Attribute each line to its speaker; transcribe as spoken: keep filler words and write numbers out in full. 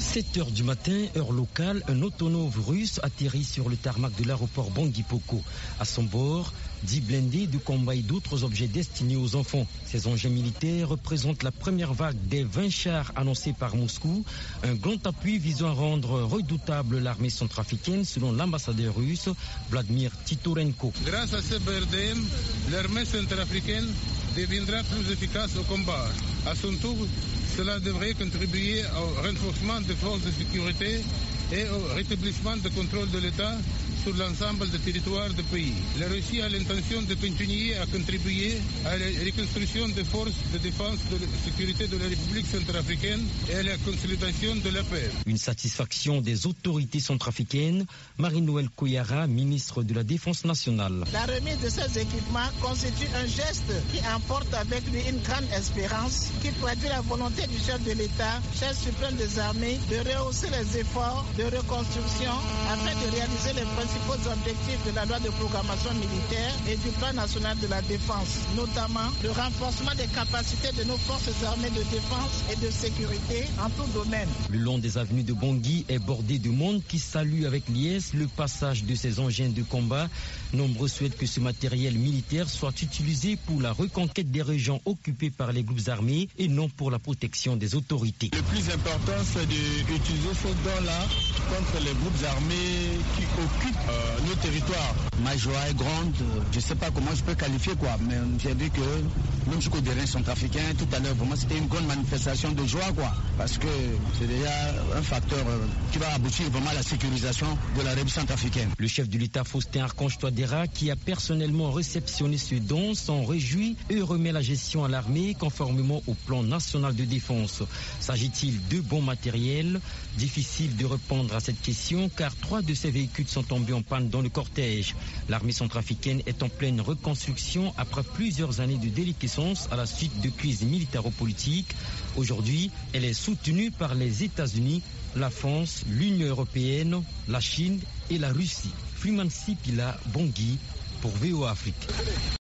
Speaker 1: sept heures du matin, heure locale, un autonome russe atterrit sur le tarmac de l'aéroport Bangui-Poko. À son bord, dix blindés de combat et d'autres objets destinés aux enfants. Ces engins militaires représentent la première vague des vingt chars annoncés par Moscou, un grand appui visant à rendre redoutable l'armée centrafricaine selon l'ambassadeur russe Vladimir Titorenko.
Speaker 2: Grâce à ce B R D M, l'armée centrafricaine deviendra plus efficace au combat. À son tour, cela devrait contribuer au renforcement des forces de sécurité et au rétablissement du contrôle de l'État sur l'ensemble des territoires du pays. La Russie a l'intention de continuer à contribuer à la reconstruction des forces de défense et de sécurité de la République centrafricaine et à la consolidation de la paix.
Speaker 1: Une satisfaction des autorités centrafricaines. Marie-Noëlle Koyara, ministre de la Défense nationale.
Speaker 3: La remise de ces équipements constitue un geste qui emporte avec lui une grande espérance, qui traduit la volonté du chef de l'État, chef suprême des armées, de rehausser les efforts de reconstruction afin de réaliser les principaux objectifs de la loi de programmation militaire et du plan national de la défense, notamment le renforcement des capacités de nos forces armées de défense et de sécurité en tout domaine.
Speaker 1: Le long des avenues de Bangui est bordé de monde qui salue avec liesse le passage de ces engins de combat. Nombreux souhaitent que ce matériel militaire soit utilisé pour la reconquête des régions occupées par les groupes armés et non pour la protection des autorités.
Speaker 4: Le plus important, c'est d'utiliser ces dons-là contre les groupes armés qui occupent euh, nos territoires.
Speaker 5: Ma joie est grande, je ne sais pas comment je peux qualifier quoi, mais j'ai vu que même jusqu'au terrain centrafricain, tout à l'heure, pour moi c'était une grande manifestation de joie quoi, parce que c'est déjà un facteur euh, qui va aboutir vraiment à la sécurisation de la République centrafricaine.
Speaker 1: Le chef de l'État Faustin Archange Touadéra, qui a personnellement réceptionné ce don, s'en réjouit et remet la gestion à l'armée conformément au plan national de défense. S'agit-il de bons matériels? Difficile de répondre à cette question car trois de ces véhicules sont tombés en panne dans le cortège. L'armée centrafricaine est en pleine reconstruction après plusieurs années de déliquescence à la suite de crises militaro-politiques. Aujourd'hui, elle est soutenue par les États-Unis, la France, l'Union européenne, la Chine et la Russie. Freeman Sipila, Bangui, pour V O A Afrique.